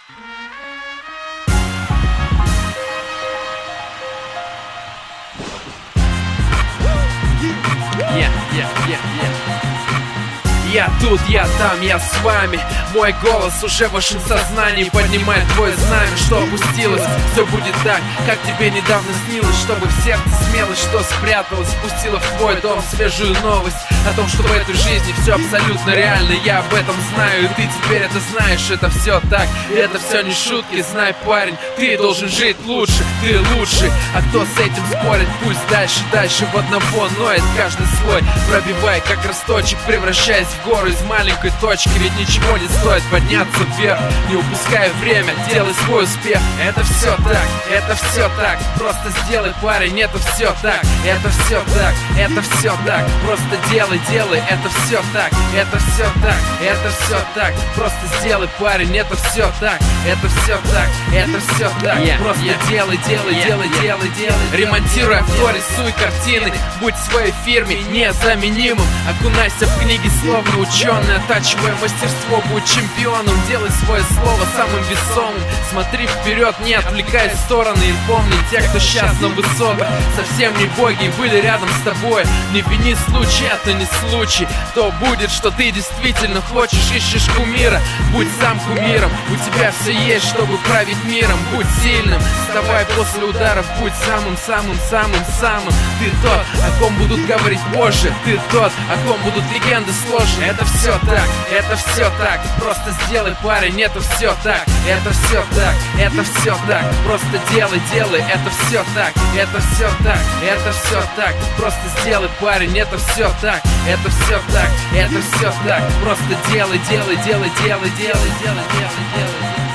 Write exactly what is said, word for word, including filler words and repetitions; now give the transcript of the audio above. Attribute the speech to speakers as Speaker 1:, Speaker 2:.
Speaker 1: Yeah, yeah, yeah, yeah. Я тут, я там, я с вами. Мой голос уже в вашем сознании поднимает твое знамя, что опустилось. Все будет так, как тебе недавно снилось, чтобы в сердце смелость, что спряталась, пустила в твой дом свежую новость о том, что в этой жизни все абсолютно реально. Я об этом знаю, и ты теперь это знаешь. Это все так, это все не шутки. Знай, парень, ты должен жить лучше, ты лучший. А кто с этим спорит, пусть дальше, дальше в одного ноет каждый свой, пробивай как росточек, превращаясь в гору из маленькой точки. Ведь ничего не стоит подняться вверх, не упускай время, делай свой успех. Это все так, это все так, просто сделай, парень, это все так. Это все так, это все так, просто делай, делай. Это все так, это все так, это все так, просто сделай, парень, это все так. Это все так, это все так, yeah, просто yeah. делай, делай, yeah, делай, yeah. делай, делай. Ремонтируй авто, рисуй картины, будь в своей фирме незаменимым. Окунайся в книги, словно ученый, оттачивая мастерство, будь чемпионом. Делай свое слово самым весомым. Смотри вперед, не отвлекай в стороны. И помни, те, кто сейчас на высотах, совсем не боги, были рядом с тобой. Не вини случай, это не случай. То будет, что ты действительно хочешь, ищешь кумира. Будь сам кумиром, у тебя все есть, чтобы править миром. Будь сильным, вставай после ударов, будь самым-самым-самым-самым. Ты тот, о ком будут говорить позже. Ты тот, о ком будут легенды сложены. Это все так, это все так, просто сделай, парень, это все так. Это все так, это все так, просто делай, делай. Это все так, это все так, это все так, просто сделай, парень, это все так. Это все так, это все так, просто делай, делай, делай, делай, делай, делай, делай, делай.